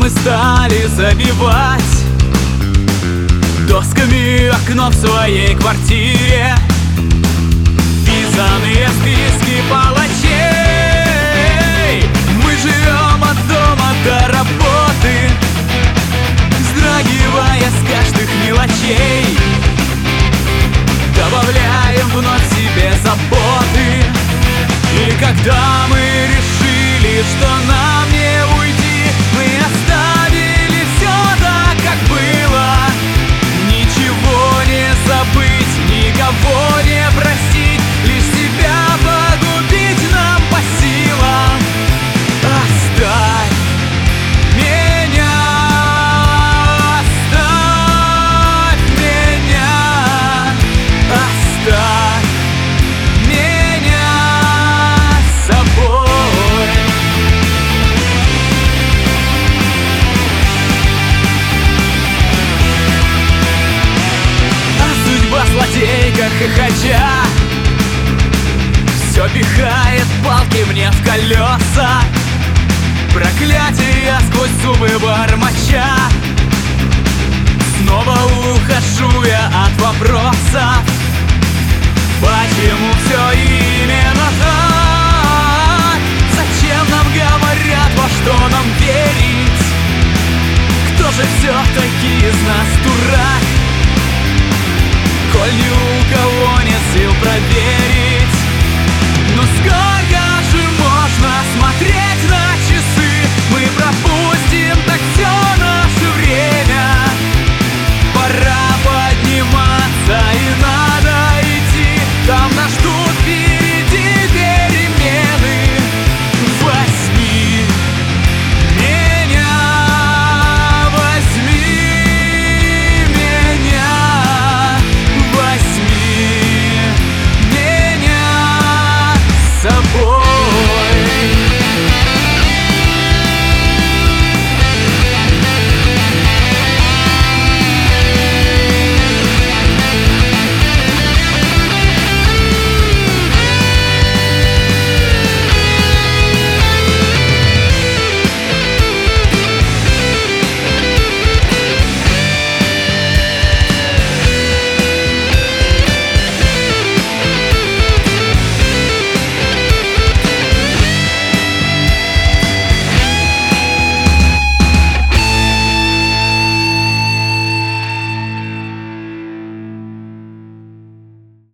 мы стали забивать досками окно в своей квартире. Писаные списки палачей. Мы живем от дома до работы, вздрагивая с каждых мелочей. Добавляем вновь себе заботы. И когда мы решили, что нам не уйти, мы оставили все так, как было. Ничего не забыть, никого не простить, лишь себя погубить нам по силам. Оставь меня, оставь меня, оставь меня с собой. А судьба злодейка хохоча все пихает палки мне в колеса. Проклятие